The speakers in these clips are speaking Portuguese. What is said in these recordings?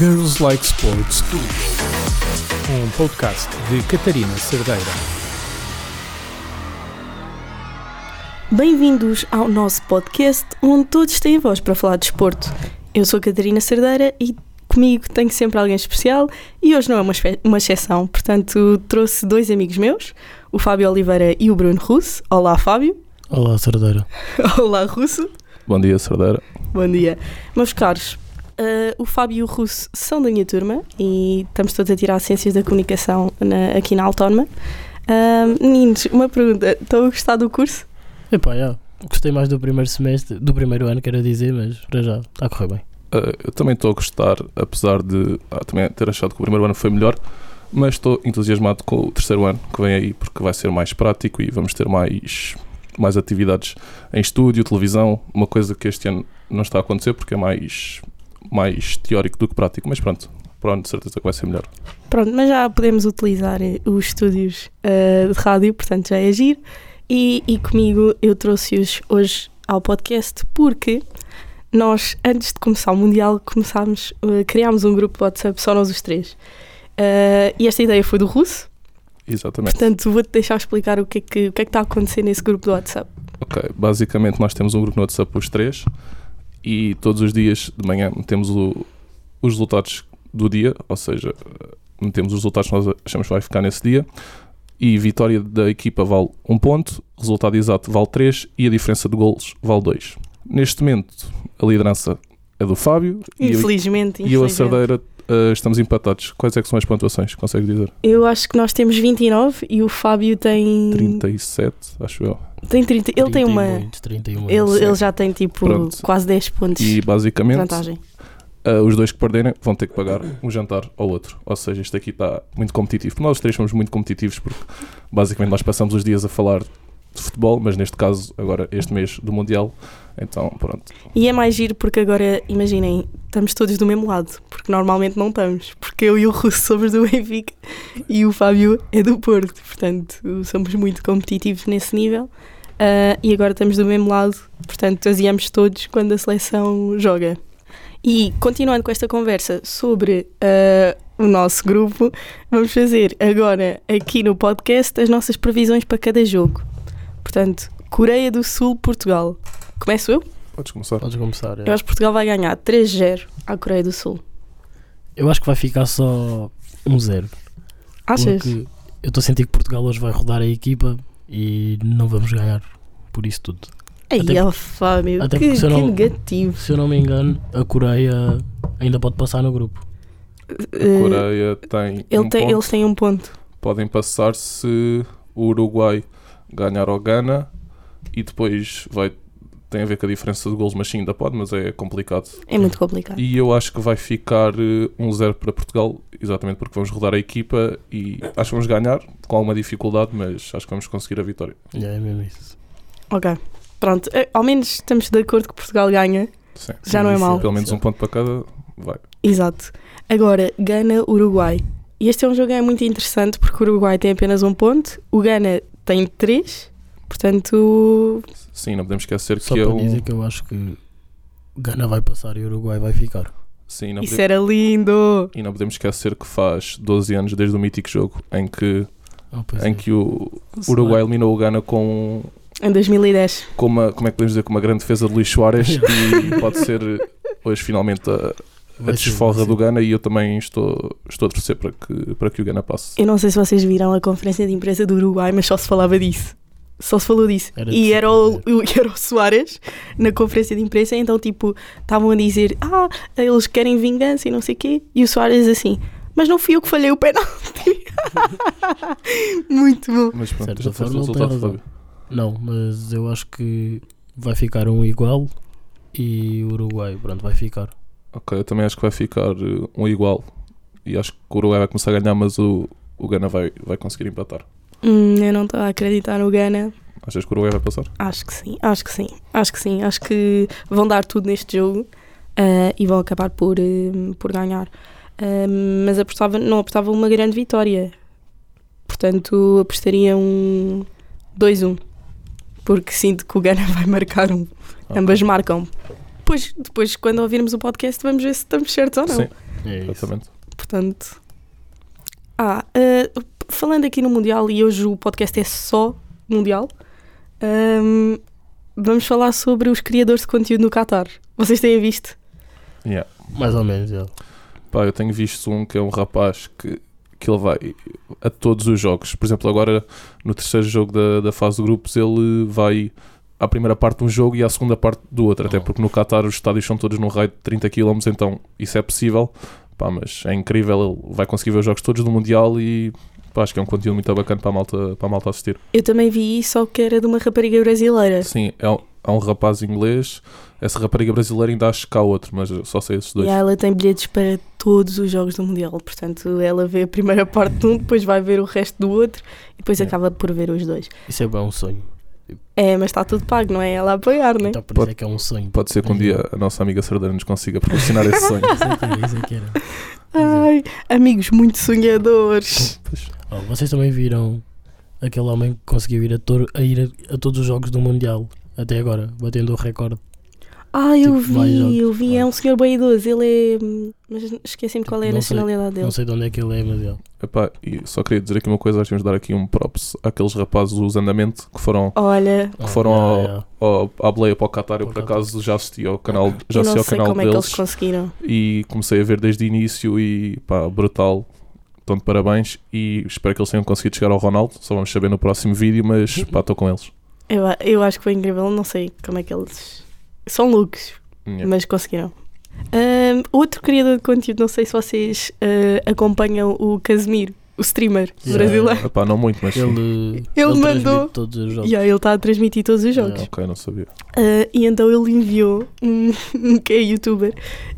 Girls Like Sports Studio, um podcast de Catarina Cerdeira. Bem-vindos ao nosso podcast, onde todos têm voz para falar de desporto. Eu sou a Catarina Cerdeira e comigo tenho sempre alguém especial e hoje não é uma exceção, portanto trouxe dois amigos meus, o Fábio Oliveira e o Bruno Russo. Olá, Fábio. Olá, Cerdeira. Olá, Russo. Bom dia, Cerdeira. Bom dia. Meus caros, o Fábio e o Russo são da minha turma e estamos todos a tirar Ciências da Comunicação aqui na Autónoma. Meninos, uma pergunta, estão a gostar do curso? Epá, já. Gostei mais do primeiro semestre, do primeiro ano, quero dizer, mas para já está a correr bem. Eu também estou a gostar, apesar de também ter achado que o primeiro ano foi melhor, mas estou entusiasmado com o terceiro ano que vem aí, porque vai ser mais prático e vamos ter mais atividades em estúdio, televisão, uma coisa que este ano não está a acontecer porque é mais teórico do que prático, mas pronto, para o ano de certeza que vai ser melhor. Pronto, mas já podemos utilizar os estúdios de rádio, portanto já é agir. E comigo eu trouxe-os hoje ao podcast porque nós, antes de começar o Mundial, criámos um grupo de WhatsApp só nós os três. E esta ideia foi do Russo. Exatamente. Portanto, vou-te deixar explicar o que é que está a acontecer nesse grupo do WhatsApp. Ok, basicamente nós temos um grupo no WhatsApp os três e todos os dias de manhã metemos os resultados do dia, ou seja, metemos os resultados que nós achamos que vai ficar nesse dia. E vitória da equipa vale 1 ponto, resultado exato vale 3 e a diferença de golos vale 2. Neste momento, a liderança é do Fábio Infelizmente. e eu, a Cerdeira, estamos empatados. Quais é que são as pontuações? Consegue dizer? Eu acho que nós temos 29 e o Fábio tem... 37, acho eu. Tem 30. Ele tem uma... Muitos, 31. Ele já tem tipo Pronto. quase 10 pontos E de basicamente, vantagem. os dois que perderem vão ter que pagar um jantar ao outro. Ou seja, isto aqui está muito competitivo. Nós três somos muito competitivos porque basicamente nós passamos os dias a falar de futebol, mas neste caso, agora este mês do Mundial, então pronto. E é mais giro porque agora, imaginem, estamos todos do mesmo lado, porque normalmente não estamos, porque eu e o Russo somos do Benfica e o Fábio é do Porto, portanto somos muito competitivos nesse nível. E agora estamos do mesmo lado, portanto aziamos todos quando a seleção joga. E continuando com esta conversa sobre o nosso grupo, vamos fazer agora aqui no podcast as nossas previsões para cada jogo. Portanto, Coreia do Sul, Portugal. Começo eu? Podes começar. Podes começar. Eu acho que Portugal vai ganhar 3-0 à Coreia do Sul. Eu acho que vai ficar só 1-0. Achas? Porque eu estou a sentir que Portugal hoje vai rodar a equipa e não vamos ganhar por isso tudo. Ai, Fábio, até que porque se eu não- negativo. Se eu não me engano, a Coreia ainda pode passar no grupo. A Coreia tem ponto. Eles têm 1 ponto. Podem passar se o Uruguai ganhar ao Ghana e depois tem a ver com a diferença de golos, mas sim, ainda pode, mas é complicado. É muito complicado. E eu acho que vai ficar 1-0 para Portugal, exatamente porque vamos rodar a equipa e acho que vamos ganhar com alguma dificuldade, mas acho que vamos conseguir a vitória. É mesmo isso. Ok. Pronto, ao menos estamos de acordo que Portugal ganha. Sim. Já não é mau. Pelo menos 1 ponto para cada, vai. Exato. Agora, Ghana-Uruguai. E este é um jogo que é muito interessante porque o Uruguai tem apenas 1 ponto, o Ghana tem 3, portanto... Sim, não podemos esquecer Só que para dizer que eu acho que Ghana vai passar e o Uruguai vai ficar. Sim, não Isso era lindo! E não podemos esquecer que faz 12 anos desde o mítico jogo em que o Uruguai eliminou o Ghana com Em 2010. como é que podemos dizer, com uma grande defesa de Luís Soares e pode ser hoje finalmente a desforra do Ghana e eu também estou a torcer para que o Ghana passe. Eu não sei se vocês viram a conferência de imprensa do Uruguai, mas só se falava disso. Só se falou disso. Era o Soares na conferência de imprensa, então tipo, estavam a dizer eles querem vingança e não sei o quê, e o Soares assim, mas não fui eu que falhei o penalti. Muito bom. Mas pronto, Certa já tens o forma, resultado, tem razão. Fábio. Não, mas eu acho que vai ficar um igual e o Uruguai, pronto, vai ficar. Ok, eu também acho que vai ficar um igual e acho que o Uruguai vai começar a ganhar, mas o Ghana vai conseguir empatar. Eu não estou a acreditar no Ghana. Achas que o Uruguai vai passar? Acho que sim. Acho que vão dar tudo neste jogo e vão acabar por ganhar. Mas não apostava uma grande vitória. Portanto, apostaria 2-1. Porque sinto que o Ghana vai marcar 1. Okay. Ambas marcam. Depois, quando ouvirmos o podcast, vamos ver se estamos certos ou não. Sim. É isso. Exatamente. Portanto... falando aqui no Mundial, e hoje o podcast é só Mundial, vamos falar sobre os criadores de conteúdo no Qatar. Vocês têm visto? Yeah. Mais ou menos, já. Pá, eu tenho visto um que é um rapaz que ele vai a todos os jogos. Por exemplo, agora no terceiro jogo da fase de grupos ele vai à primeira parte de um jogo e à segunda parte do outro, até porque no Qatar os estádios são todos num raio de 30 km, então isso é possível. Pá, mas é incrível, ele vai conseguir ver os jogos todos do Mundial e pá, acho que é um conteúdo muito bacana para a malta assistir. Eu também vi isso, só que era de uma rapariga brasileira. Sim, há um rapaz inglês, essa rapariga brasileira ainda acho que há outro, mas eu só sei esses dois. E ela tem bilhetes para todos os jogos do Mundial, portanto ela vê a primeira parte de um, depois vai ver o resto do outro e depois acaba por ver os dois. Isso é bem um sonho. É, mas está tudo pago, não é ela a apoiar, não é? Então por isso é que é um sonho. Pode ser que um dia a nossa amiga Sardana nos consiga proporcionar esse sonho. Isso é que era. Ai, amigos muito sonhadores. Vocês também viram aquele homem que conseguiu ir a todos os jogos do Mundial até agora, batendo o recorde. Eu vi, é um senhor bem idoso, ele é... Mas esqueci-me qual é a nacionalidade dele. Não sei de onde é que ele é, mas Epá, e só queria dizer aqui uma coisa, acho que vamos dar aqui um props àqueles rapazes dos Andamento que foram à Bleia para o Qatar. Eu por acaso já assisti ao canal, já assisti ao canal como deles, é que eles conseguiram. E comecei a ver desde o início e pá, brutal. Então de parabéns e espero que eles tenham conseguido chegar ao Ronaldo, só vamos saber no próximo vídeo, mas pá, estou com eles. Eu acho que foi incrível, não sei como é que eles... São loucos, mas conseguiram. Outro criador de conteúdo, não sei se vocês acompanham o Casemiro, o streamer brasileiro. Epá, não muito, mas ele mandou todos os jogos. Ele está a transmitir todos os jogos. Ok, não sabia. E então ele enviou que é youtuber,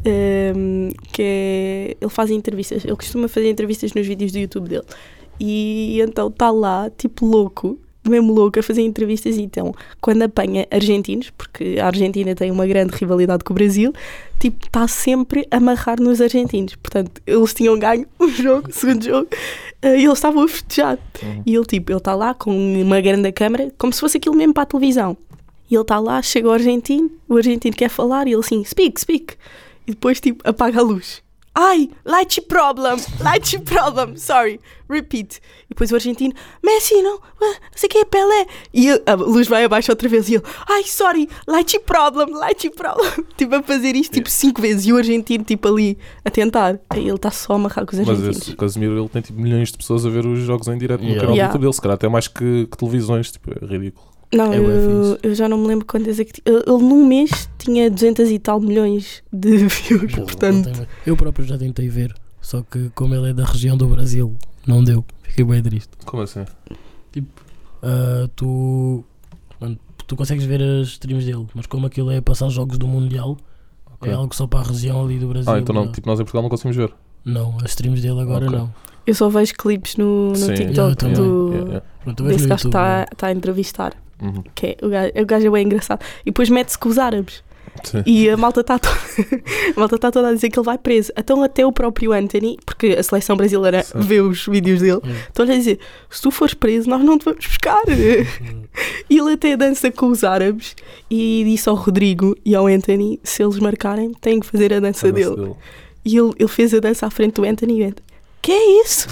ele faz entrevistas, ele costuma fazer entrevistas nos vídeos do YouTube dele. E então está lá, tipo louco, mesmo louco, a fazer entrevistas. Então, quando apanha argentinos, porque a Argentina tem uma grande rivalidade com o Brasil, tipo, está sempre a amarrar nos argentinos. Portanto, eles tinham ganho o jogo, o segundo jogo, e eles estavam a festejar. E ele está lá com uma grande câmera, como se fosse aquilo mesmo para a televisão. E ele está lá, chega o argentino quer falar, e ele assim, speak. E depois, tipo, apaga a luz. Ai, light problem, sorry, repeat. E depois o argentino, Messi, não sei quem é Pelé. E a luz vai abaixo outra vez e ele, ai, sorry, light problem. Tipo, a fazer isto tipo 5 vezes. E o argentino, tipo, ali a tentar. Aí ele está só a amarrar com os argentinos. Mas o Casemiro, ele tem tipo milhões de pessoas a ver os jogos em direto no canal do YouTube dele. Se calhar até mais que televisões, tipo, é ridículo. Não, eu já não me lembro quantas é que ele num mês tinha 200 e tal milhões de views, portanto... Eu próprio já tentei ver, só que como ele é da região do Brasil, não deu, fiquei bem triste. Como assim? Tipo, tu consegues ver as streams dele, mas como aquilo é passar jogos do Mundial, é algo só para a região ali do Brasil. Então não, tipo, nós em Portugal não conseguimos ver? Não, as streams dele agora não. Eu só vejo clipes no TikTok desse gajo que está a entrevistar. Que o gajo é bem engraçado. E depois mete-se com os árabes. Sim. E a malta está toda a dizer que ele vai preso. Então até o próprio Anthony, porque a seleção brasileira vê os vídeos dele, estão a dizer, se tu fores preso nós não te vamos buscar. E ele até dança com os árabes e disse ao Rodrigo e ao Anthony, se eles marcarem têm que fazer a dança dele. E ele fez a dança à frente do Anthony e Anthony, que é isso?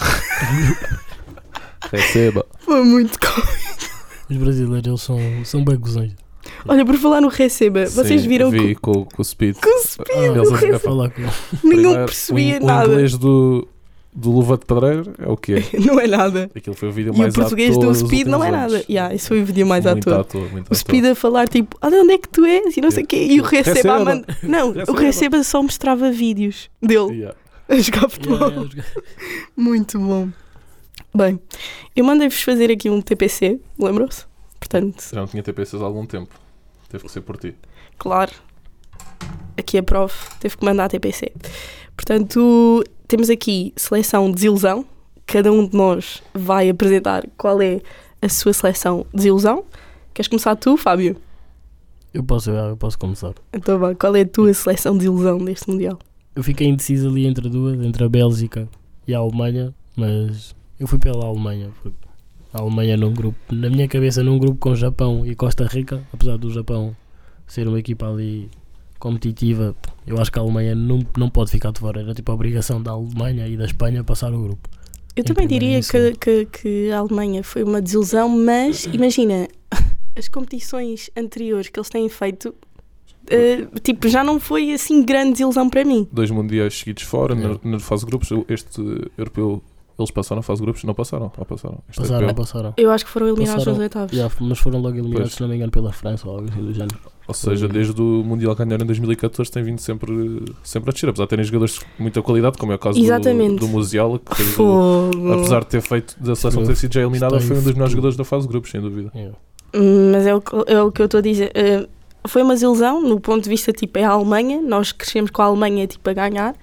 Receba. Foi muito cômico. Os brasileiros são bem gozões. Olha, por falar no Receba, vocês viram vi com o Speed. Com o Speed, eles a falar com ninguém percebia nada. O inglês do Luva de Pedreiro é o quê? Não é nada. Aquilo foi o vídeo mais ator. E o português do Speed não é nada. Esse foi o vídeo mais ator. O Speed a falar tipo, de onde é que tu és? E não sei o quê. E o Receba a mandar. Não, o Receba só mostrava vídeos dele a jogar futebol. Muito bom. Bem, eu mandei-vos fazer aqui um TPC, lembram-se? Portanto, já não tinha TPCs há algum tempo. Teve que ser por ti. Claro. Aqui a prof teve que mandar a TPC. Portanto, temos aqui seleção desilusão. Cada um de nós vai apresentar qual é a sua seleção desilusão. Queres começar tu, Fábio? Eu posso começar. Então vá, qual é a tua seleção desilusão deste Mundial? Eu fiquei indeciso ali entre duas, entre a Bélgica e a Alemanha, mas eu fui pela Alemanha, porque a Alemanha num grupo, na minha cabeça num grupo com Japão e Costa Rica, apesar do Japão ser uma equipa ali competitiva, eu acho que a Alemanha não pode ficar de fora. Era tipo a obrigação da Alemanha e da Espanha passar o grupo. Eu também diria que a Alemanha foi uma desilusão, mas imagina, as competições anteriores que eles têm feito, tipo, já não foi assim grande desilusão para mim. 2 mundiais seguidos fora, na fase de grupos. Este europeu, eles passaram a fase de grupos? Não passaram? Ou passaram? Passaram. Eu acho que foram eliminados nos oitavos. Mas foram logo eliminados, se não me engano, pela França ou algo assim do género. Ou seja, desde o Mundial que ganharam em 2014 tem vindo sempre a descer, apesar de terem jogadores de muita qualidade, como é o caso do Musiala, que fez apesar de ter feito da seleção ter sido já eliminada, foi um dos melhores jogadores da fase de grupos, sem dúvida. Mas é o que eu estou a dizer. Foi uma desilusão, no ponto de vista, tipo, é a Alemanha, nós crescemos com a Alemanha, tipo, a ganhar,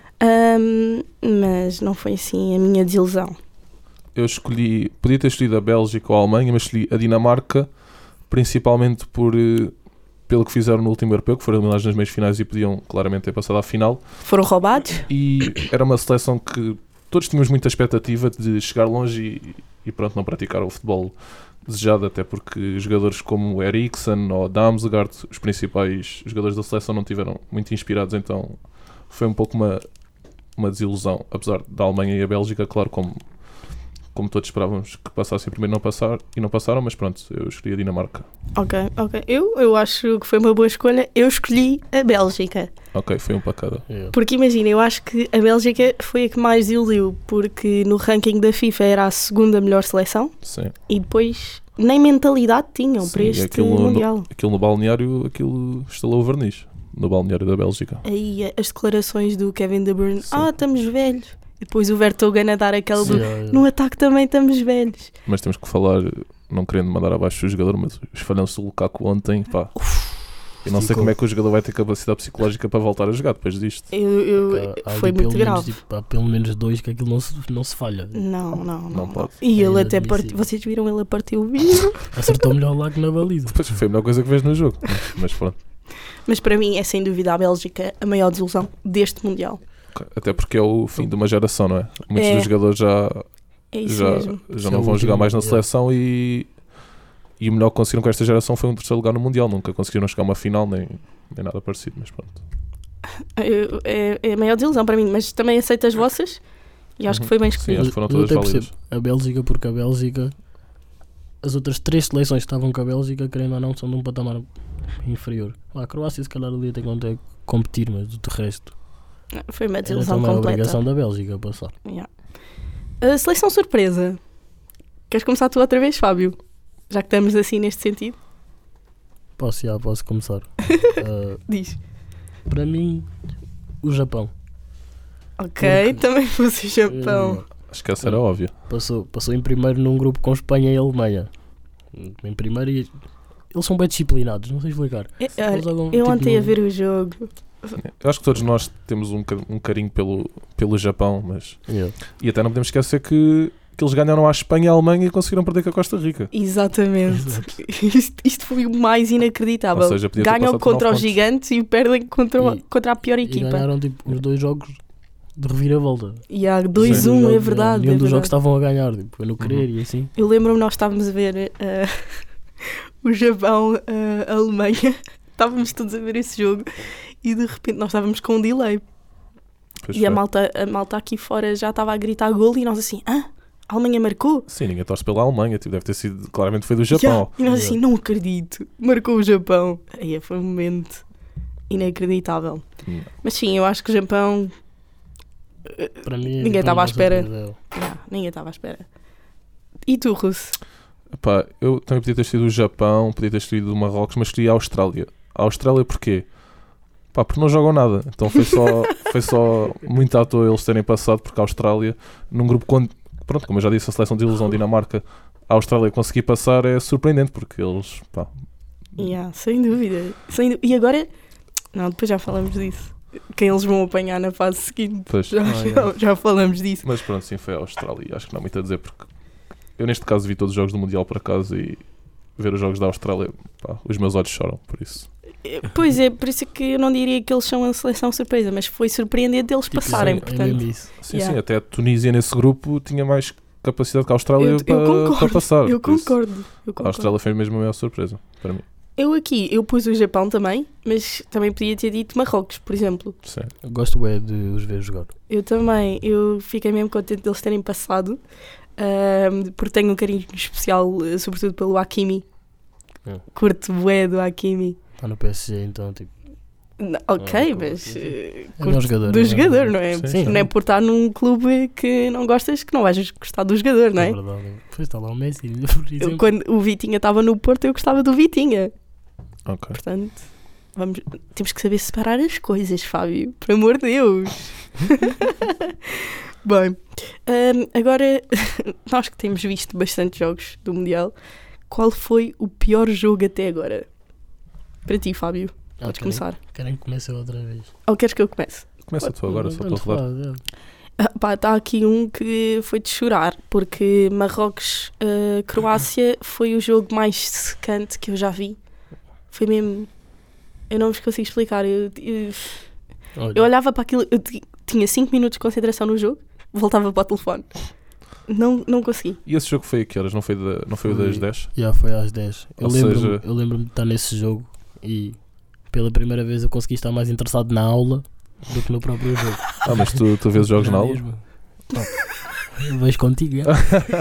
mas não foi assim a minha desilusão. Eu podia ter escolhido a Bélgica ou a Alemanha, mas escolhi a Dinamarca, principalmente pelo que fizeram no último europeu, que foram eliminados nas meias finais e podiam claramente ter passado à final. Foram roubados? E era uma seleção que todos tínhamos muita expectativa de chegar longe e pronto, não praticar o futebol desejado, até porque jogadores como o Eriksen ou Damsgaard, os principais jogadores da seleção, não tiveram muito inspirados, então foi um pouco uma desilusão, apesar da Alemanha e a Bélgica, claro, como todos esperávamos que passassem primeiro, não passaram, mas pronto, eu escolhi a Dinamarca. Ok. Eu acho que foi uma boa escolha. Eu escolhi a Bélgica. Ok, foi um para cada. Porque imagina, eu acho que a Bélgica foi a que mais desiludiu, porque no ranking da FIFA era a segunda melhor seleção. Sim. E depois nem mentalidade tinham para este Mundial. Aquilo no balneário, aquilo instalou o verniz, no balneário da Bélgica. Aí as declarações do Kevin De Bruyne, estamos velhos. E depois o Vertonghen a dar aquele no ataque também estamos velhos. Mas temos que falar, não querendo mandar abaixo o jogador, mas os falhanços do Lukaku ontem, pá. Eu não sei como é que o jogador vai ter capacidade psicológica para voltar a jogar depois disto. Foi muito grave. Há pelo menos 2 que aquilo não se falha. Não pode. E ele até partiu. Vocês viram ele a partir o vidro? Acertou melhor lá que na baliza. Depois foi a melhor coisa que vês no jogo. Mas pronto. Mas para mim é sem dúvida a Bélgica a maior desilusão deste Mundial. Até porque é o fim de uma geração, não é? Muitos dos jogadores já não vão jogar mais na seleção e o melhor que conseguiram com esta geração foi um terceiro lugar no Mundial. Nunca conseguiram chegar a uma final nem nada parecido, mas pronto. É a maior desilusão para mim, mas também aceito as vossas e acho que foi bem escolhido. Sim, acho que foram todas válidas. A Bélgica, porque a Bélgica, as outras 3 seleções que estavam com a Bélgica, querendo ou não, são de um patamar inferior. A Croácia se calhar ali tem que competir, mas do resto foi uma desilusão completa. Era completa. a obrigação da Bélgica a passar. A seleção surpresa. Queres começar tu outra vez, Fábio? Já que estamos assim neste sentido. Posso começar. Diz. Para mim, o Japão. Ok, também fosse o Japão. Acho que essa era óbvia. Passou em primeiro num grupo com Espanha e Alemanha. Em primeiro, e eles são bem disciplinados, não sei explicar. Eu ontem a ver o jogo. Eu acho que todos nós temos um carinho pelo Japão, mas e até não podemos esquecer que eles ganharam à Espanha e à Alemanha e conseguiram perder com a Costa Rica. Exatamente. Isto foi o mais inacreditável. Ou seja, ganham contra os gigantes e perdem contra a pior equipa. E ganharam tipo, os 2 jogos de reviravolta. E há 2-1, é verdade. Nenhum dos jogos estavam a ganhar, tipo, foi no querer e assim. Eu lembro-me, nós estávamos a ver o Japão, a Alemanha. Estávamos todos a ver esse jogo e de repente nós estávamos com um delay. E a malta aqui fora já estava a gritar golo e nós assim, a Alemanha marcou? Sim, ninguém torce pela Alemanha, deve ter sido, claramente foi do Japão. E nós assim, não acredito, marcou o Japão. Aí foi um momento inacreditável. Mas sim, eu acho que o Japão, para mim, ninguém estava à espera. Ninguém estava à espera. E tu, Russo? Epá, eu também podia ter escolhido o Japão, podia ter escolhido o Marrocos, mas escolhi a Austrália. A Austrália porquê? Pá, porque não jogam nada. Então foi só muito à toa eles terem passado, porque a Austrália, num grupo pronto, como eu já disse, a seleção de ilusão Dinamarca, a Austrália conseguir passar é surpreendente, porque eles, pá... Sem dúvida. E agora... Não, depois já falamos disso. Quem eles vão apanhar na fase seguinte. Já falamos disso. Mas pronto, sim, foi a Austrália. Acho que não há muito a dizer, porque eu neste caso vi todos os jogos do Mundial por acaso e ver os jogos da Austrália, pá, os meus olhos choram, por isso. Pois é, por isso que eu não diria que eles são a seleção surpresa, mas foi surpreendente eles passarem, portanto. Sim, até a Tunísia nesse grupo tinha mais capacidade que a Austrália para passar. Eu concordo. A Austrália foi mesmo a maior surpresa, para mim. Eu pus o Japão também, mas também podia ter dito Marrocos, por exemplo. Sim. Eu gosto de os ver jogar. Eu também, eu fiquei mesmo contente deles terem passado, porque tenho um carinho especial, sobretudo pelo Hakimi. Curto bué do Hakimi. Está no PSG, então, tipo... Ok, Não, mas é curto um jogador. do jogador, não é? Sim, Não é por estar num clube que não gostas que não vais gostar do jogador, não é? É verdade. Depois está lá o Messi, por exemplo. Quando o Vitinha estava no Porto, eu gostava do Vitinha. Ok. Portanto, temos que saber separar as coisas, Fábio. Por amor de Deus. Bem, agora, nós que temos visto bastante jogos do Mundial, qual foi o pior jogo até agora? Para ti, Fábio. Podes começar. Querem que comece outra vez? Ou queres que eu comece? Começa tu agora, só para rodar. Está aqui um que foi de chorar, porque Marrocos-Croácia foi o jogo mais secante que eu já vi. Foi mesmo... Eu não vos consigo explicar. Eu olhava para aquilo, eu tinha 5 minutos de concentração no jogo, voltava para o telefone. Não consegui. E esse jogo foi a que horas? Não foi o das 10? Já foi às 10. Eu Ou lembro-me seja- eu lembro-me de estar nesse jogo e pela primeira vez eu consegui estar mais interessado na aula do que no próprio jogo. Mas tu vês jogos na aula? Mesmo. Eu vejo contigo, é?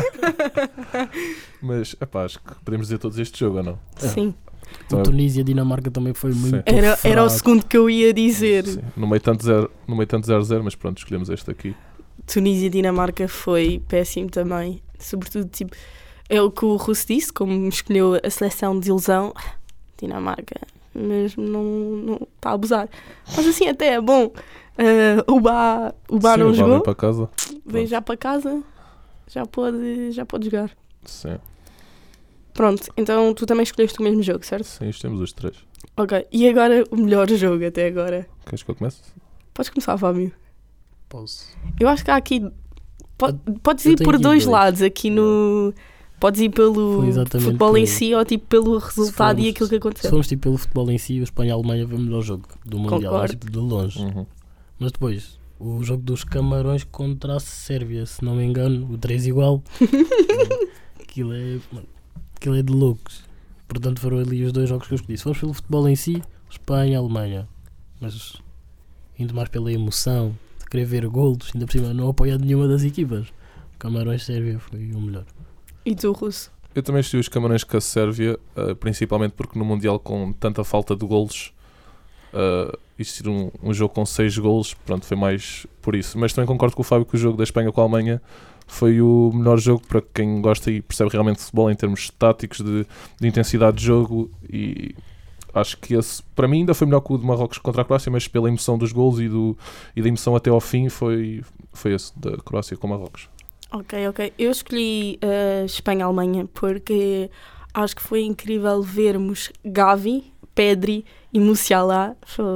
Mas, acho que podemos dizer todos este jogo, ou não? Sim. Então, O Tunísia-Dinamarca também foi Sim. muito Era o fraco. segundo que eu ia dizer. sim. No meio tanto 0-0, mas pronto, escolhemos este aqui. Tunísia-Dinamarca foi péssimo também. Sobretudo, tipo, é o que o Russo disse, como escolheu a seleção de ilusão. Dinamarca mesmo não está a abusar. Mas assim até é bom. O Bá Sim, não vá jogou, bem para casa. vem já para casa, já pode jogar. Sim, Pronto, então tu também escolheste o mesmo jogo, certo? sim, isto temos os 3. Ok, e agora o melhor jogo até agora? Queres que eu comece? Podes começar, Fábio. Posso. Eu acho que há aqui... Podes Eu ir tenho por aqui dois dois. lados aqui no... Podes ir pelo Foi exatamente futebol em por- si ou tipo pelo resultado e formos- aquilo que Se aconteceu. formos tipo pelo futebol em si, o Espanha-Alemanha foi o melhor jogo do Mundial, Concordo. tipo, de longe. Uhum. Mas depois, o jogo dos Camarões contra a Sérvia, se não me engano, o 3 igual. Aquilo é de loucos. Portanto, foram ali os dois jogos que eu escolhi. Se formos pelo futebol em si, Espanha-Alemanha. Mas indo mais pela emoção, de querer ver golos, ainda por cima não apoiando nenhuma das equipas. Camarões-Sérvia foi o melhor. E tu, Russo? Eu também estive os Camarões com a Sérvia, principalmente porque no Mundial, com tanta falta de golos, existir um jogo com 6 golos, pronto, foi mais por isso. Mas também concordo com o Fábio que o jogo da Espanha com a Alemanha foi o melhor jogo para quem gosta e percebe realmente de futebol em termos táticos, de intensidade de jogo, e acho que esse, para mim, ainda foi melhor que o de Marrocos contra a Croácia, mas pela emoção dos golos e da emoção até ao fim foi esse, da Croácia com Marrocos. Ok. Eu escolhi Espanha-Alemanha porque acho que foi incrível vermos Gavi, Pedri e Musiala.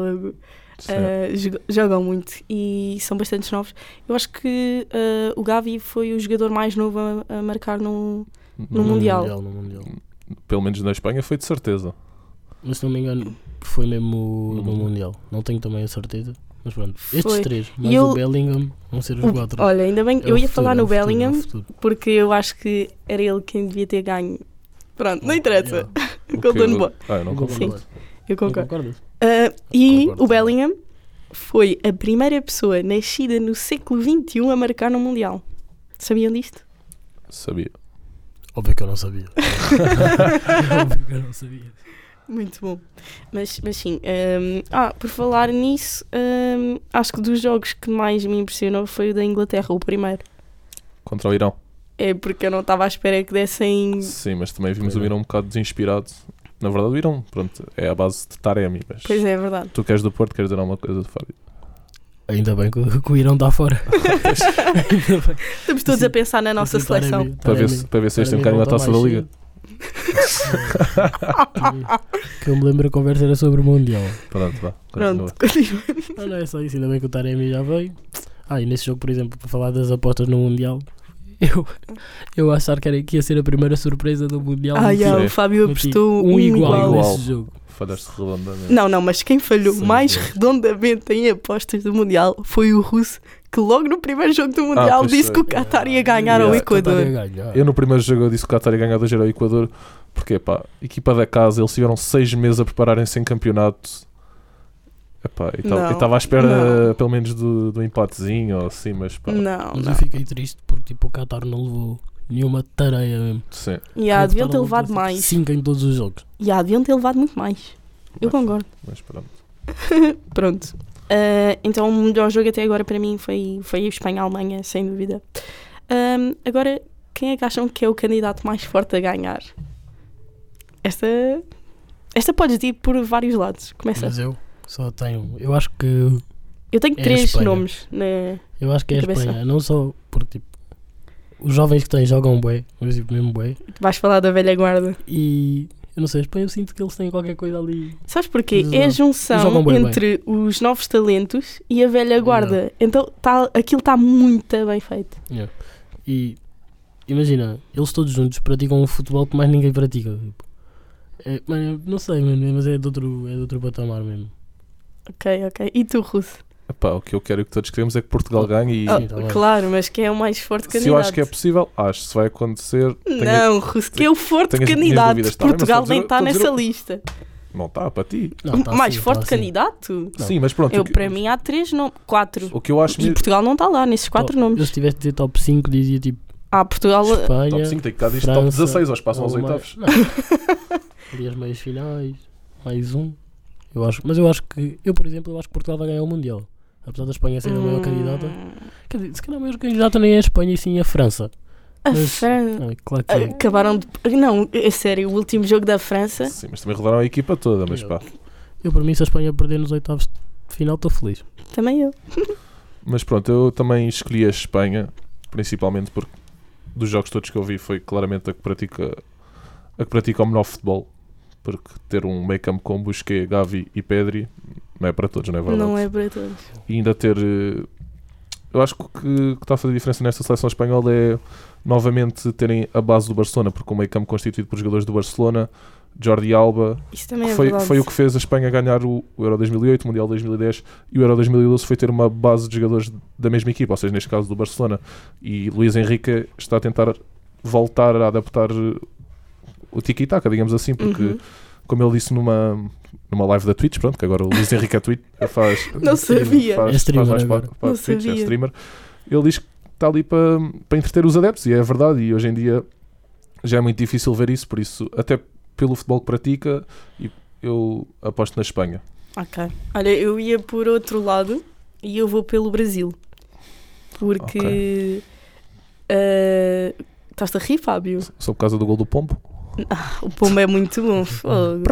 Jogam muito e são bastante novos. Eu acho que o Gavi foi o jogador mais novo a marcar no Mundial. No Mundial. Pelo menos na Espanha foi de certeza. Mas se não me engano, foi mesmo no Mundial. Não tenho também a certeza. Mas pronto, estes Foi. três, mais E o Bellingham, vão ser os 4. Olha, ainda bem, É eu o ia futuro, falar é no o futuro, Bellingham é o futuro. porque eu acho que era ele quem devia ter ganho. Pronto, não interessa. O Golden quê? Boy. Eu não Golden concordo. Boy. Eu Não concordo. concordas? E Concordo, o sim. Bellingham foi a primeira pessoa nascida no século XXI a marcar no Mundial. Sabiam disto? Sabia. Óbvio que eu não sabia. Óbvio que eu não sabia. Muito bom. Mas sim, por falar nisso, acho que dos jogos que mais me impressionou foi o da Inglaterra, o primeiro. Contra o Irão. É porque eu não estava à espera que dessem... Sim, mas também vimos Pois o é. Irão um bocado desinspirado. Na verdade, o Irão, pronto, é a base de Taremi. Mas Pois é, é verdade. tu queres do Porto, queres dizer alguma coisa de Fábio? Ainda bem que o Irão está fora. Ainda bem. Estamos todos a pensar na nossa Assim, Taremi- seleção. Para ver se este tem um Taremi bocadinho a volta taça da mais Liga. Que eu me lembro, a conversa era sobre o Mundial. Pronto, vá. Continua. Pronto, continua. Não é só isso, ainda bem que o Taremi já veio. E nesse jogo, por exemplo, para falar das apostas no Mundial, eu achar que ia ser a primeira surpresa do Mundial. Sim. O Fábio Meti apostou um igual igual. nesse jogo. Falhaste redondamente. Não, mas quem falhou Sim, mais sim. redondamente em apostas do Mundial foi o Russo, que logo no primeiro jogo do Mundial pois disse foi. que o Qatar ia ganhar ao Equador. Eu no primeiro jogo eu disse que o Qatar ia ganhar 2-0 ao Equador, porque pá, equipa da casa, eles tiveram 6 meses a prepararem-se em campeonato. Epá, e Não, estava à espera não. pelo menos do empatezinho ou assim, mas pá, Não, Mas não. eu fiquei triste porque tipo, o Qatar não levou nenhuma tareia mesmo. sim. Deviam ter levado mais. 5 em todos os jogos. Deviam ter levado muito mais. Eu Mas- concordo. Mas pronto. Pronto. Então o melhor jogo até agora para mim foi a Espanha-Alemanha, sem dúvida. Agora, quem é que acham que é o candidato mais forte a ganhar? Esta podes ir por vários lados. Começa. Mas eu só tenho. Eu acho que. Eu tenho É a 3 Espanha. nomes. Eu acho que é a Cabeça. Espanha. Não só porque tipo. Os jovens que têm jogam bué, mas tipo mesmo bué. Vais falar da velha guarda. E eu não sei, a Espanha eu sinto que eles têm qualquer coisa ali. Sabes porquê? Eles É a jogam junção bué bem. entre os novos talentos e a velha guarda. Então aquilo está muito bem feito. Yeah. E imagina, eles todos juntos praticam um futebol que mais ninguém pratica. Tipo. Mano, não sei, mano, mas é de outro patamar mesmo. Ok. E tu, Russo? Epá, o que eu quero e o que todos queremos é que Portugal ganhe e Sim, tá bem. Claro, mas quem é o mais forte candidato? se eu acho que é possível, acho. Se vai acontecer, Não, Russo, que é o forte tenho as minhas candidato. dúvidas. Tá bem, mas Portugal estou a nem dizer- está estou a nessa dizer- lista. não está para ti. Não, tá mais assim, forte tá assim. candidato? Não. Sim, mas pronto. Eu, para mim há 3 nomes, 4. O que eu acho E mesmo. Portugal não está lá nesses 4 Eu nomes. se tivesse de dizer top 5 dizia tipo Portugal. Espanha, Top 5 tem que estar disto top França, 16, ou passam aos Alemanha. oitavos. Não. Ali as meias finais, mais um. Mas eu acho que, por exemplo, eu acho que Portugal vai ganhar o Mundial. Apesar da Espanha ser a maior candidata. Quer dizer, se calhar a maior candidata nem é a Espanha e sim a França. A Mas- França. Não, é claro que é. Acabaram de. Não, é sério, o último jogo da França. Sim, mas também rodaram a equipa toda, mas pá. Eu, para mim, se a Espanha perder nos oitavos de final, estou feliz. Também eu. Mas pronto, eu também escolhi a Espanha, principalmente porque dos jogos todos que eu vi foi claramente a que pratica o melhor futebol. Porque ter um meio campo com Busquets, Gavi e Pedri não é para todos, não é verdade? Não é para todos. E ainda ter... Eu acho que o que está a fazer diferença nesta seleção espanhola é novamente terem a base do Barcelona, porque o meio campo constituído por jogadores do Barcelona, Jordi Alba, Isso também é foi verdade. o que fez a Espanha ganhar o Euro 2008, o Mundial 2010 e o Euro 2012 foi ter uma base de jogadores da mesma equipa, ou seja, neste caso do Barcelona. E Luís Henrique está a tentar voltar a adaptar o tiki-taka, digamos assim, porque Uhum. como ele disse numa live da Twitch, pronto, que agora o Luís Henrique é Twitch, faz... Não sabia. É streamer mais agora. para Não a Twitch, é sabia. streamer. Ele diz que está ali para entreter os adeptos, e é verdade, e hoje em dia já é muito difícil ver isso, por isso, até pelo futebol que pratica, eu aposto na Espanha. Ok. Olha, eu ia por outro lado e eu vou pelo Brasil. Porque. Estás-te a rir, Fábio? Só por causa do gol do Pombo. O pombo é muito bom. Fogo.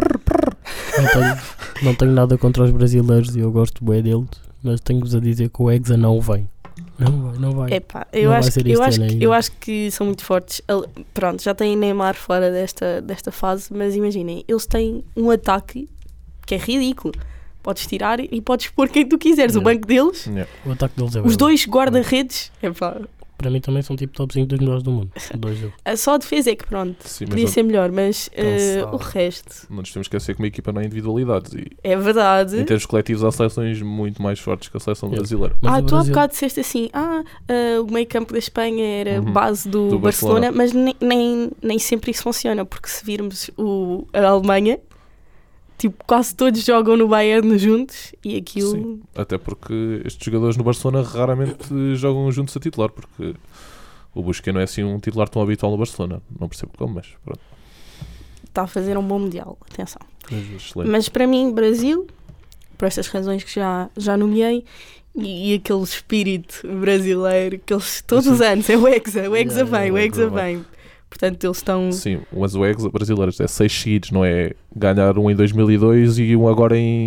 Não tenho nada contra os brasileiros e eu gosto bem deles, mas tenho-vos a dizer que o Hexa não vem. Não vai. Epá, Não eu vai acho, ser eu, este acho ano que, ainda. eu acho que são muito fortes. Pronto, já têm Neymar fora desta fase, mas imaginem, eles têm um ataque que é ridículo. Podes tirar e podes pôr quem tu quiseres. O Yeah. banco deles, O ataque deles é os bem. 2 guarda-redes, epá, Para mim também são tipo top 5 dos melhores do mundo. Dois deles. só a defesa é que pronto, Sim, podia mas ser melhor, mas Cansado. o resto não nos temos que esquecer que uma equipa não é individualidades, e é verdade. em termos coletivos há seleções muito mais fortes que a seleção Yeah. brasileira. Mas o Tu há Brasil- bocado disseste assim, o meio campo da Espanha era Uhum. base do Do Barcelona, mas nem sempre isso funciona, porque se virmos a Alemanha, tipo, quase todos jogam no Bayern juntos e aquilo... Sim, até porque estes jogadores no Barcelona raramente jogam juntos a titular, porque o Busquets não é assim um titular tão habitual no Barcelona. Não percebo como, mas pronto, Está a fazer um bom Mundial, atenção. excelente. Mas para mim, Brasil, por estas razões que já nomeei, e aquele espírito brasileiro que eles todos os anos, é o Hexa Yeah, vem, o o Hexa Hexa vem. Portanto, eles estão... Sim, mas o ex brasileiro é 6 seguidos, não é ganhar um em 2002 e um agora em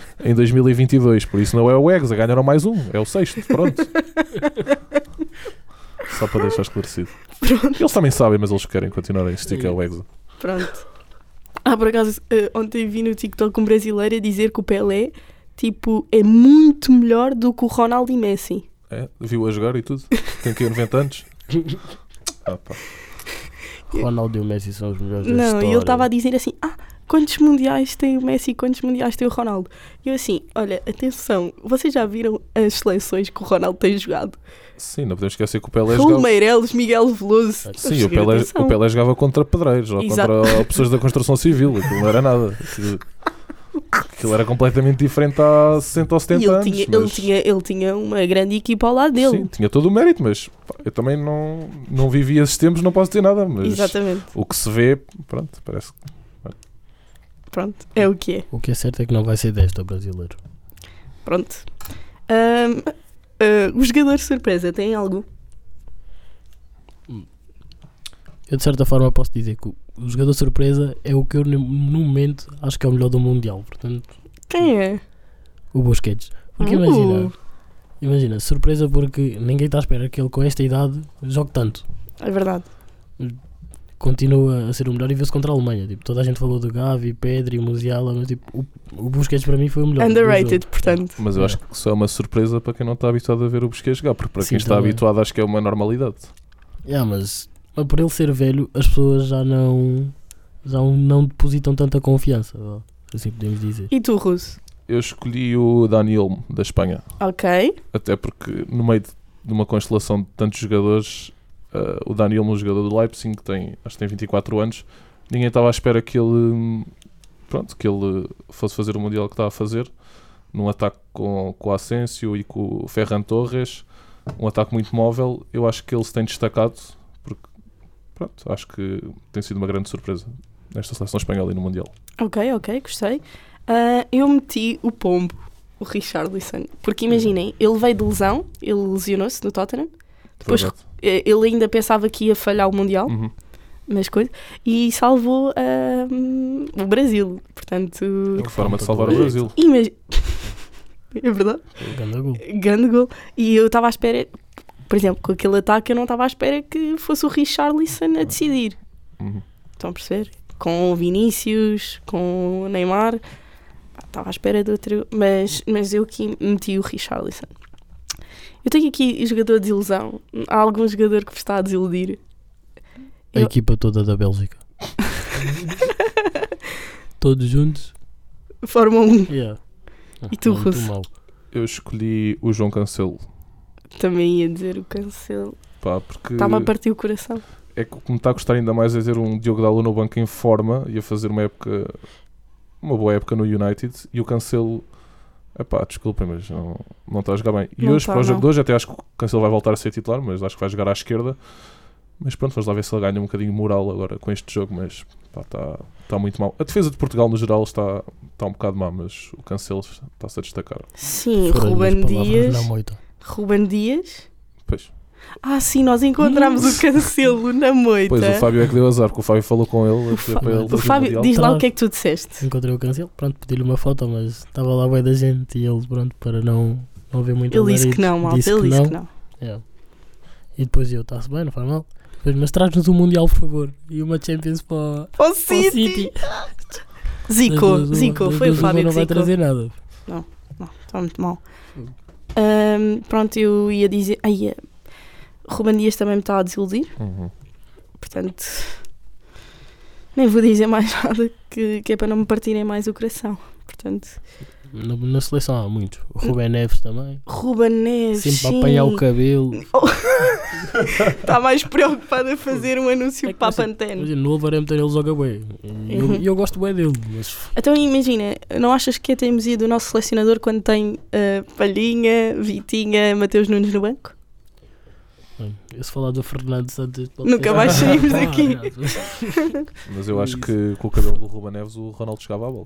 2022. Por isso não é o Hexa, ganharam mais um, é o 6º, pronto. Só para deixar esclarecido. Eles também sabem, mas eles querem continuar a insistir que é o Hexa. Pronto. Por acaso, ontem vi no TikTok um brasileiro a dizer que o Pelé, tipo, é muito melhor do que o Ronaldo e Messi. É? Viu a jogar e tudo? Tem que ir 90 anos? Ah, pá. Ronaldo e o Messi são os melhores da Não, história. e ele estava a dizer assim, quantos mundiais tem o Messi e quantos mundiais tem o Ronaldo? E eu assim, olha, atenção, vocês já viram as seleções que o Ronaldo tem jogado? Sim, não podemos esquecer que o Pelé Raul jogava... Meireles, Miguel Veloso. Sim, o Pelé jogava contra pedreiros ou Exato. contra pessoas da construção civil. Aquilo não era nada. Aquilo era completamente diferente há 60 ou 70 E anos. ele tinha uma grande equipa ao lado dele. Sim, tinha todo o mérito, mas pá, eu também não vivi esses tempos, não posso dizer nada. Mas Exatamente. o que se vê, pronto, parece que... Pronto, é o que é. O que é certo é que não vai ser desta brasileiro. Pronto. O jogador surpresa, tem algo? Eu de certa forma posso dizer que o jogador surpresa é o que eu no momento acho que é o melhor do Mundial. Portanto, Quem é? o Busquets. Porque imagina, surpresa porque ninguém está à espera que ele com esta idade jogue tanto. É verdade. Continua a ser o melhor e vê-se contra a Alemanha. Tipo, toda a gente falou de Gavi, Pedri, Musiala, mas tipo, o Busquets para mim foi o melhor. Underrated, portanto. Mas eu acho que só é uma surpresa para quem não está habituado a ver o Busquets jogar, porque para Sim, quem está também. habituado acho que é uma normalidade. Mas por ele ser velho, as pessoas já não depositam tanta confiança, assim podemos dizer. E tu, Russo? Eu escolhi o Dani Olmo, da Espanha. Ok. Até porque no meio de uma constelação de tantos jogadores, o Dani Olmo, o jogador do Leipzig, acho que tem 24 anos, ninguém estava à espera que ele fosse fazer o Mundial que está a fazer, num ataque com o Asensio e com o Ferran Torres, um ataque muito móvel. Eu acho que ele se tem destacado, porque acho que tem sido uma grande surpresa nesta seleção espanhola e no Mundial. Ok, gostei. Eu meti o pombo, o Richarlison, porque imaginem, ele veio de lesão, ele lesionou-se no Tottenham, depois Verdade. ele ainda pensava que ia falhar o Mundial, Uhum. mas e salvou o Brasil, portanto... Que forma de salvar o Brasil. É verdade? Ganda gol. Grande gol. E eu estava à espera, por exemplo, com aquele ataque eu não estava à espera que fosse o Richarlison a decidir. Uhum. Estão a perceber? Com o Vinícius, com o Neymar, estava à espera de outro, mas eu aqui meti o Richarlison. Eu tenho aqui jogador de desilusão. Há algum jogador que me está a desiludir? A equipa toda da Bélgica. Todos juntos. Fórmula 1. Yeah. E tu, Muito Russo? mau. Eu escolhi o João Cancelo. Também ia dizer o Cancelo. Pá, porque Estava a partir o coração. é que o que me está a gostar ainda mais é ter um Diogo Dalot no banco em forma e a fazer uma boa época no United, e o Cancelo, desculpem, mas não está a jogar bem. E Não hoje, está, para o jogo não. de hoje, até acho que o Cancelo vai voltar a ser titular, mas acho que vai jogar à esquerda. Mas pronto, vamos lá ver se ele ganha um bocadinho de moral agora com este jogo, mas está muito mal. A defesa de Portugal no geral está um bocado má, mas o Cancelo está-se a destacar. Sim, Foram Ruben as palavras Dias. na moita. Ruben Dias. Pois, Sim, nós encontramos o Cancelo na moita. pois o Fábio é que deu azar, porque o Fábio falou com ele. Para ele O fazer Fábio, Mundial. diz lá Tá. o que é que tu disseste. Encontrei o Cancelo, pronto, pedi-lhe uma foto, mas estava lá bué da gente e ele, pronto, para não ver muito Ele disse alarido, que não, malta. Ele disse que não. Yeah. E depois eu, está-se bem, não faz mal. Depois, mas traz-nos um Mundial, por favor. E uma Champions para O para o City. City. Zico, Das duas, Zico. Foi o uma Fábio não que vai zicou. trazer nada. Não, está muito mal. Pronto, eu ia dizer... Ruben Dias também me está a desiludir. Uhum. Portanto, nem vou dizer mais nada que é para não me partirem mais o coração. Portanto, Na seleção há muitos. O Rubén Neves também. Ruben Neves, Sempre a sim. apanhar o cabelo. Está mais preocupado a fazer um anúncio É que para a você- Pantene. Imagina, no Wolverhampton ele joga bem. E eu gosto bem dele. Mas Então imagina, não achas que é a teimosia do nosso selecionador quando tem Palhinha, Vitinha, Mateus Nunes no banco? bem, se falar do Fernando Santos... Nunca mais saímos daqui. Mas eu acho que com o cabelo do Ruben Neves o Ronaldo chegava à bola.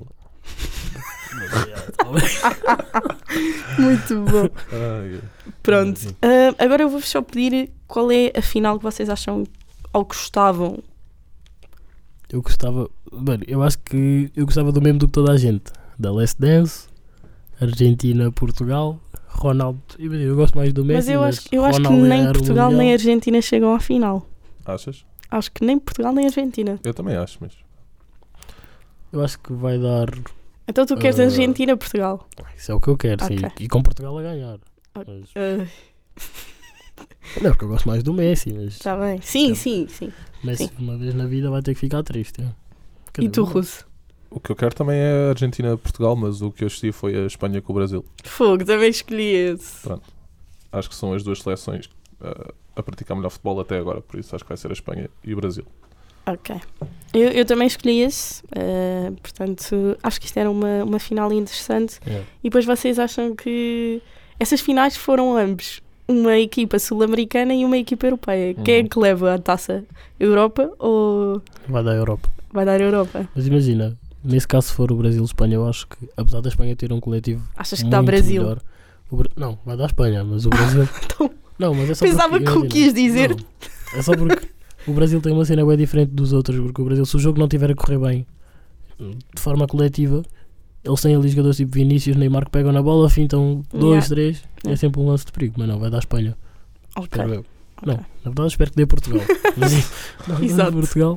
Muito bom. Ai, Pronto. Agora eu vou-vos só pedir qual é a final que vocês acham ou gostavam. Eu gostava... Mano, eu acho que eu gostava do mesmo do que toda a gente. Da Last Dance, Argentina, Portugal, Ronaldo. Imagina, eu gosto mais do Messi, Mas eu acho que Ronaldo nem ganhar o Portugal Mundial. nem Argentina chegam à final. achas? Acho que nem Portugal nem Argentina. Eu também acho, mas Eu acho que vai dar... Então tu queres Argentina-Portugal? Isso é o que eu quero, sim. Ok. E com Portugal a ganhar. Ok. Mas, não, porque eu gosto mais do Messi, mas Está bem. Sim. Messi Sim. uma vez na vida vai ter que ficar triste. É. Quer E dizer, tu, não- Russo? O que eu quero também é a Argentina-Portugal, mas o que eu escolhi foi a Espanha com o Brasil. Fogo, também escolhi esse. Acho que são as duas seleções a praticar melhor futebol até agora, por isso acho que vai ser a Espanha e o Brasil. Ok. Eu também escolhi esse, portanto, acho que isto era uma final interessante. Yeah. E depois vocês acham que essas finais foram ambos uma equipa sul-americana e uma equipa europeia. Quem é que leva a taça? Europa ou Vai dar Europa. vai dar a Europa? Mas imagina, nesse caso, se for o Brasil-Espanha, eu acho que, apesar da Espanha ter um coletivo Achas que muito dá Brasil? melhor, não, vai dar a Espanha, mas o Brasil... Então, Não, mas é só pensava porque, que o imagina, quis dizer. não, é só porque o Brasil tem uma cena bem diferente dos outros, porque o Brasil, se o jogo não estiver a correr bem, de forma coletiva, eles têm ali jogadores tipo Vinícius, Neymar que pegam na bola, fintam 2, 3, é sempre um lance de perigo, mas não, vai dar a Espanha. Ok. Espero eu. Não, na verdade espero que dê Portugal. Mas não, Exato. Portugal.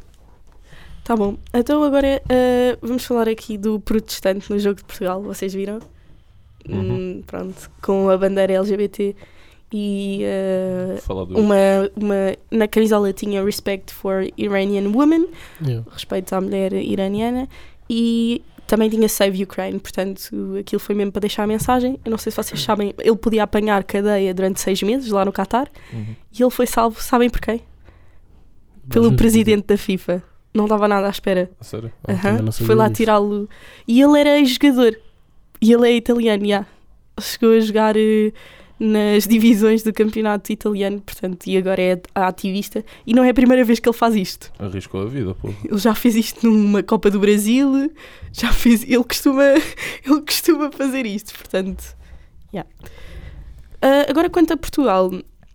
Tá bom. Então agora vamos falar aqui do protestante no jogo de Portugal. Vocês viram? Pronto. Com a bandeira LGBT e Falar do na camisola tinha Respect for Iranian Women, Yeah. respeito à mulher iraniana, e também tinha Save Ukraine, portanto aquilo foi mesmo para deixar a mensagem. Eu não sei se vocês sabem, ele podia apanhar cadeia durante 6 meses lá no Qatar e ele foi salvo, sabem por quê? Pelo presidente da FIFA. Não estava nada à espera. A sério? Também não sabia Foi lá disso. tirá-lo. E ele era ex-jogador. E ele é italiano, já. Chegou a jogar nas divisões do campeonato italiano, portanto, e agora é ativista. E não é a primeira vez que ele faz isto. Arriscou a vida, pô. Ele já fez isto numa Copa do Brasil, já fez. Ele costuma fazer isto, portanto. Yeah. Agora, quanto a Portugal,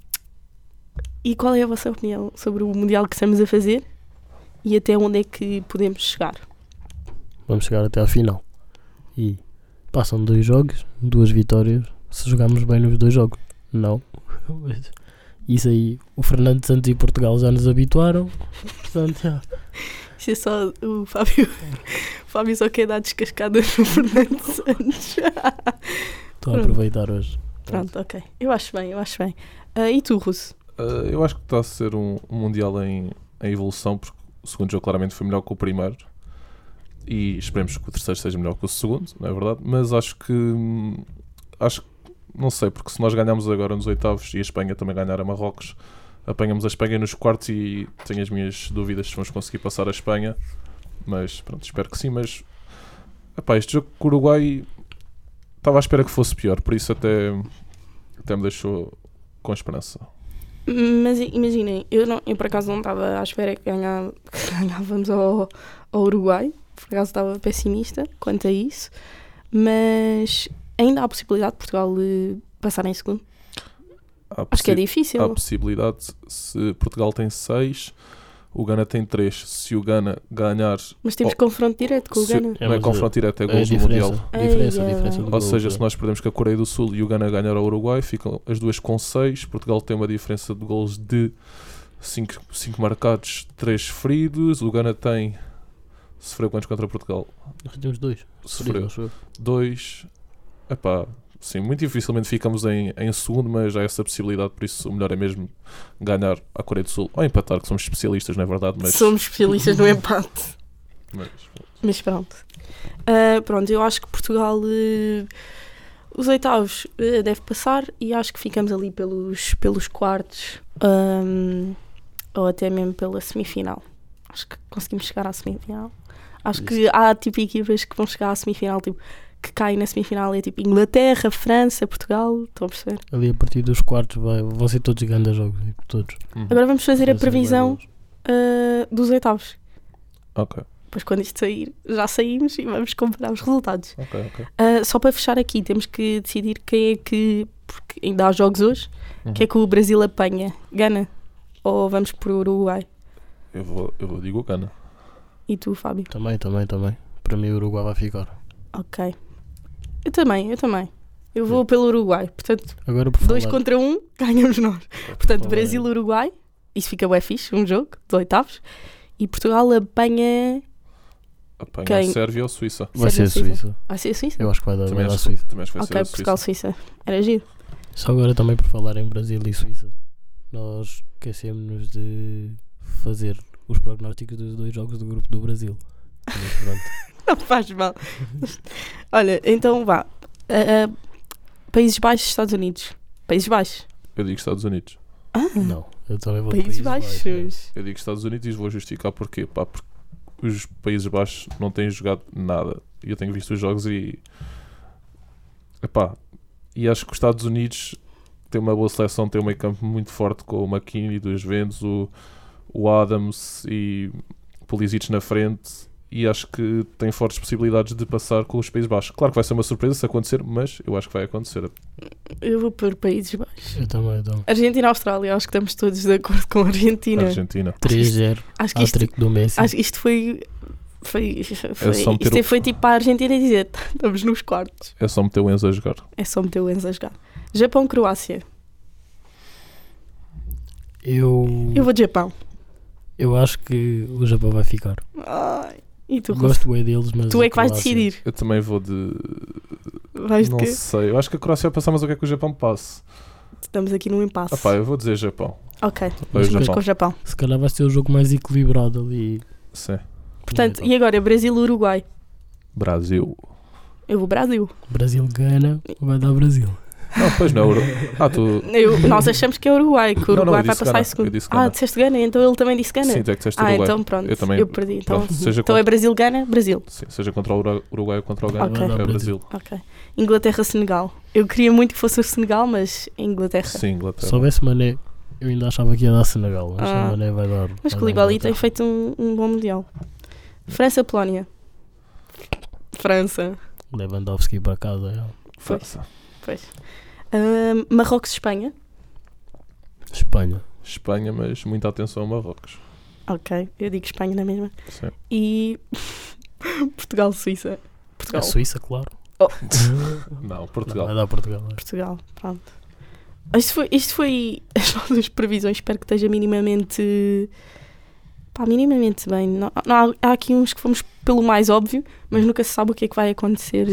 e qual é a vossa opinião sobre o Mundial que estamos a fazer e até onde é que podemos chegar? Vamos chegar até à final. E passam 2 jogos, 2 vitórias, se jogarmos bem nos 2 jogos. Não. Mas isso aí, o Fernando Santos e Portugal já nos habituaram. Portanto, já. Isso é só o Fábio. O Fábio só quer dar descascadas no Fernando Santos. Estou a aproveitar hoje. Pronto, ok. Eu acho bem. E tu, Russo? Eu acho que está a ser um Mundial em evolução, porque o segundo jogo claramente foi melhor que o primeiro. E esperemos que o terceiro seja melhor que o segundo, não é verdade? Mas acho que não sei, porque se nós ganharmos agora nos oitavos e a Espanha também ganhar a Marrocos, apanhamos a Espanha nos quartos e tenho as minhas dúvidas se vamos conseguir passar a Espanha, mas pronto, espero que sim. Mas este jogo com o Uruguai estava à espera que fosse pior, por isso até me deixou com esperança. Mas imaginem, eu por acaso não estava à espera que ganhávamos ao Uruguai, por acaso estava pessimista quanto a isso, mas ainda há a possibilidade de Portugal passar em segundo. Acho que é difícil. Há a possibilidade, se Portugal tem 6, o Ghana tem 3. Se o Ghana ganhar... Mas temos confronto direto com o Ghana. Não é confronto direto, é gols do Mundial. Diferença do Ou gol, seja, se nós perdemos com a Coreia do Sul e o Ghana ganhar ao Uruguai, ficam as duas com 6. Portugal tem uma diferença de gols de 5 marcados, 3 feridos. O Ghana tem... Sofreu quantos contra Portugal? Nós temos 2. Sofreu 2. Sim, muito dificilmente ficamos em segundo, mas há essa possibilidade, por isso o melhor é mesmo ganhar à Coreia do Sul ou empatar, que somos especialistas, não é verdade? Mas... Somos especialistas no empate. Mas pronto. Pronto, eu acho que Portugal os oitavos deve passar e acho que ficamos ali pelos quartos ou até mesmo pela semifinal. Acho que conseguimos chegar à semifinal. Acho que há tipo equipas que vão chegar à semifinal, tipo, que caem na semifinal, é tipo Inglaterra, França, Portugal, estão a perceber? Ali a partir dos quartos vão ser todos grandes jogos, todos. Agora vamos fazer a previsão dos oitavos. Ok. Depois quando isto sair, já saímos e vamos comparar os resultados. Ok. Só para fechar aqui, temos que decidir quem é que, porque ainda há jogos hoje, quem é que o Brasil apanha? Ghana? Ou vamos por Uruguai? Eu vou digo o Ghana. E tu, Fábio? Também. Para mim o Uruguai vai ficar. Ok. Eu também. Eu vou pelo Uruguai. Portanto, agora, por 2 contra 1, ganhamos nós. Portanto, Brasil-Uruguai. Isso fica bem fixe, um jogo de oitavos. E Portugal apanha a Sérvia ou Suíça? Vai ser a Suíça. Vai ser a Suíça? Eu acho que vai dar também a Suíça. Também acho que vai ser a Suíça. Portugal-Suíça. Era giro. Só agora também por falar em Brasil e Suíça, nós esquecemos de fazer os prognósticos dos 2 jogos do grupo do Brasil. Mas pronto. Não faz mal. Olha, então vá. Países Baixos, Estados Unidos. Países Baixos. Eu digo Estados Unidos. Não, eu também vou Países Baixos. Eu digo Estados Unidos e vou justificar porquê. Pá, porque os Países Baixos não têm jogado nada. E eu tenho visto os jogos e... Epá, e acho que os Estados Unidos tem uma boa seleção, tem um meio campo muito forte com o McKinney dos Juventus, o Adams e o Pulisic na frente, e acho que tem fortes possibilidades de passar com os Países Baixos. Claro que vai ser uma surpresa se acontecer, mas eu acho que vai acontecer. Eu vou pôr Países Baixos. Eu também. Argentina e Austrália, acho que estamos todos de acordo com a Argentina. 3-0. Acho que Hat-trick do Messi. Acho que isto foi isto foi tipo para a Argentina dizer estamos nos quartos. É só meter o Enzo a jogar. É só meter o Enzo a jogar. Japão-Croácia. Eu vou de Japão. Eu acho que o Japão vai ficar. Ai, e tu, gosto bem deles, mas tu é que vais decidir. Eu também vou de... Vais de não quê? sei. Eu acho que a Croácia vai passar, mas eu quero que o Japão passe. Estamos aqui num impasse. Eu vou dizer Japão. Ok, Vai o vamos Japão. com o Japão. Se calhar vai ser o jogo mais equilibrado ali. Sim. Portanto, e agora Brasil-Uruguai? Brasil. Eu vou Brasil. Brasil ganha, vai dar Brasil. Não, pois não. Nós achamos que é Uruguai, que o Uruguai vai passar em segundo. Gana. Disseste Gana, então ele também disse Gana. Sim, tu é que disseste Uruguai. Então pronto, Eu também. eu perdi. Então, Pronto, seja então é Brasil-Gana, Brasil. Sim, seja contra o Uruguai ou contra o Gana, Ok. é Brasil. Ok. Inglaterra-Senegal. Eu queria muito que fosse o Senegal, mas é Inglaterra. Sim, Inglaterra. Se houvesse Mané, eu ainda achava que ia dar Senegal, mas o Mané vai dar. Mas Koulibaly tem feito um bom mundial. França-Polónia. França. Lewandowski para casa. É. França. Pois. Marrocos-Espanha. Espanha, mas muita atenção a Marrocos. Ok, eu digo Espanha na mesma. Sim. E Portugal-Suíça. A Suíça, claro. Oh. Não, Portugal. Vai dar Portugal. Portugal, pronto. Isto foi as nossas previsões. Espero que esteja minimamente bem. Não, há aqui uns que fomos pelo mais óbvio, mas nunca se sabe o que é que vai acontecer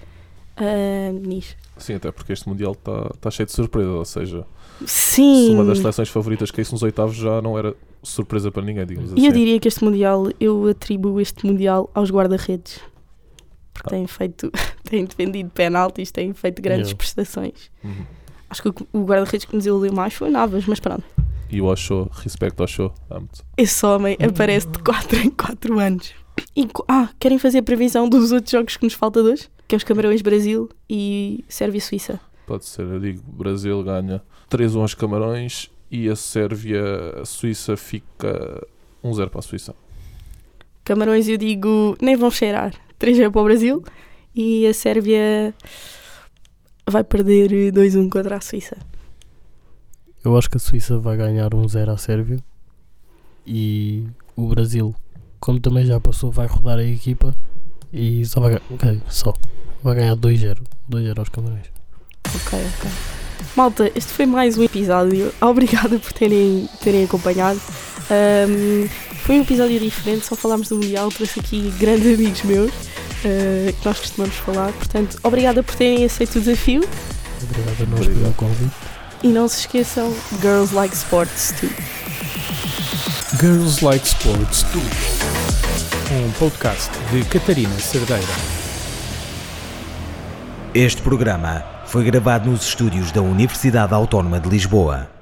nisso. Sim, até porque este Mundial está cheio de surpresa, ou seja, Sim. se uma das seleções favoritas caísse nos oitavos já não era surpresa para ninguém, digamos assim. E eu diria que eu atribuo este Mundial aos guarda-redes, porque têm defendido penaltis, têm feito grandes prestações. Uhum. Acho que o guarda-redes que nos evoluiu mais foi Navas, mas pronto. E o Ochoa, respeito ao Ochoa, amo-te. Esse homem aparece de 4 em 4 anos. E, querem fazer a previsão dos outros jogos que nos falta de hoje? Que é os Camarões-Brasil e Sérvia-Suíça. Pode ser, eu digo, Brasil ganha 3-1 aos Camarões e a Sérvia-Suíça fica 1-0 para a Suíça. Camarões eu digo, nem vão cheirar. 3-0 para o Brasil e a Sérvia vai perder 2-1 contra a Suíça. Eu acho que a Suíça vai ganhar 1-0 à Sérvia e o Brasil, como também já passou, vai rodar a equipa e só vai ganhar 2-0 aos Camarões. Ok. Malta, este foi mais um episódio. Obrigada por terem acompanhado. Foi um episódio diferente, só falámos do Mundial, trouxe aqui grandes amigos meus que nós costumamos falar. Portanto, obrigada por terem aceito o desafio. Obrigado a nós pelo convite. E não se esqueçam, Girls Like Sports too. Girls Like Sports too. Um podcast de Catarina Cerdeira. Este programa foi gravado nos estúdios da Universidade Autónoma de Lisboa.